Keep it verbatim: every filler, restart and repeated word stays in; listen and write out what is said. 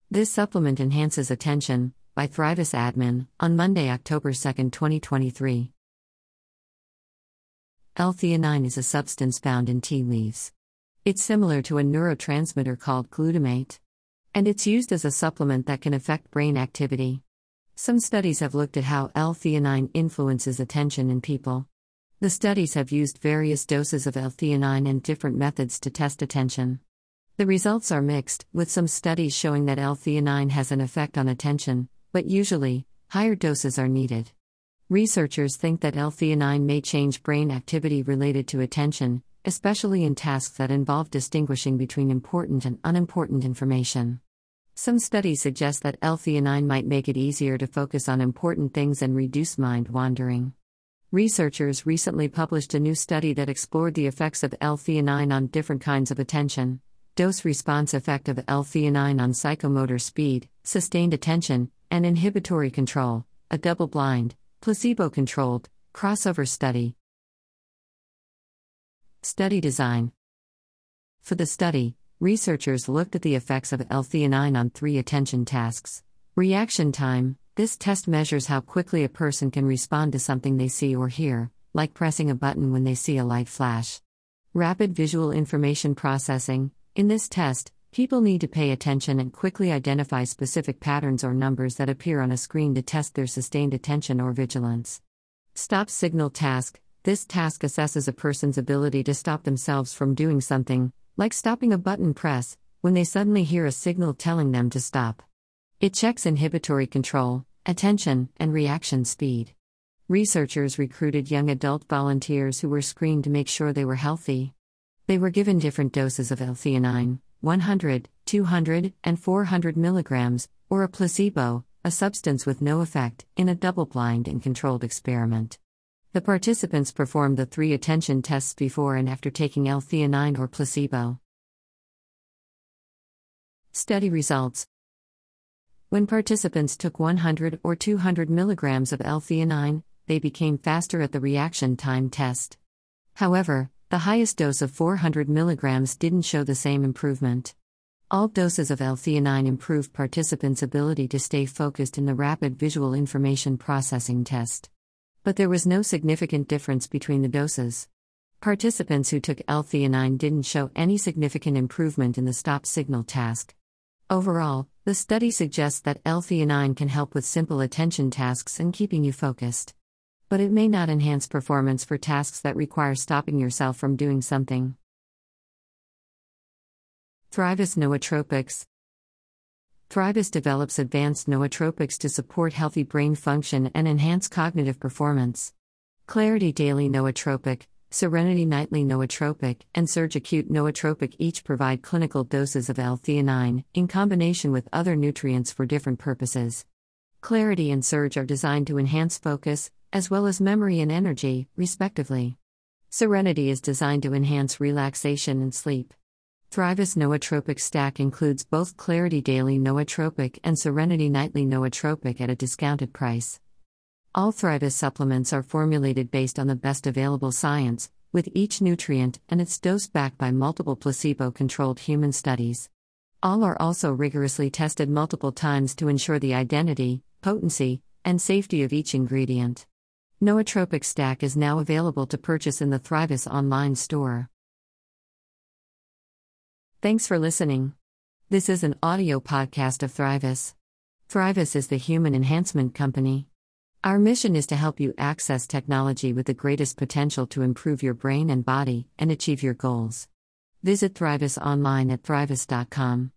This supplement enhances attention, by Thrivis Admin, on Monday, October second, twenty twenty-three. L-theanine is a substance found in tea leaves. It's similar to a neurotransmitter called glutamate. And it's used as a supplement that can affect brain activity. Some studies have looked at how L-theanine influences attention in people. The studies have used various doses of L-theanine and different methods to test attention. The results are mixed, with some studies showing that L-theanine has an effect on attention, but usually, higher doses are needed. Researchers think that L-theanine may change brain activity related to attention, especially in tasks that involve distinguishing between important and unimportant information. Some studies suggest that L-theanine might make it easier to focus on important things and reduce mind wandering. Researchers recently published a new study that explored the effects of L-theanine on different kinds of attention. Dose-response effect of L-theanine on psychomotor speed, sustained attention, and inhibitory control, a double-blind, placebo-controlled, crossover study. Study design. For the study, researchers looked at the effects of L-theanine on three attention tasks. Reaction time. This test measures how quickly a person can respond to something they see or hear, like pressing a button when they see a light flash. Rapid visual information processing. In this test, people need to pay attention and quickly identify specific patterns or numbers that appear on a screen to test their sustained attention or vigilance. Stop signal task. This task assesses a person's ability to stop themselves from doing something, like stopping a button press, when they suddenly hear a signal telling them to stop. It checks inhibitory control, attention, and reaction speed. Researchers recruited young adult volunteers who were screened to make sure they were healthy. They were given different doses of L-theanine, one hundred, two hundred, and four hundred milligrams, or a placebo, a substance with no effect, in a double-blind and controlled experiment. The participants performed the three attention tests before and after taking L-theanine or placebo. Study results. When participants took one hundred or two hundred milligrams of L-theanine, they became faster at the reaction time test. However, the highest dose of four hundred milligrams didn't show the same improvement. All doses of L-theanine improved participants' ability to stay focused in the rapid visual information processing test. But there was no significant difference between the doses. Participants who took L-theanine didn't show any significant improvement in the stop signal task. Overall, the study suggests that L-theanine can help with simple attention tasks and keeping you focused. But it may not enhance performance for tasks that require stopping yourself from doing something. Thrivis Nootropics. Thrivis develops advanced nootropics to support healthy brain function and enhance cognitive performance. Clarity Daily Nootropic, Serenity Nightly Nootropic, and Surge Acute Nootropic each provide clinical doses of L-theanine, in combination with other nutrients for different purposes. Clarity and Surge are designed to enhance focus, as well as memory and energy, respectively. Serenity is designed to enhance relaxation and sleep. Thrivis Nootropic Stack includes both Clarity Daily Nootropic and Serenity Nightly Nootropic at a discounted price. All Thrivis supplements are formulated based on the best available science, with each nutrient and its dose backed by multiple placebo-controlled human studies. All are also rigorously tested multiple times to ensure the identity, potency, and safety of each ingredient. Nootropic Stack is now available to purchase in the Thrivis online store. Thanks for listening. This is an audio podcast of Thrivis. Thrivis is the human enhancement company. Our mission is to help you access technology with the greatest potential to improve your brain and body and achieve your goals. Visit Thrivis online at thrivis dot com.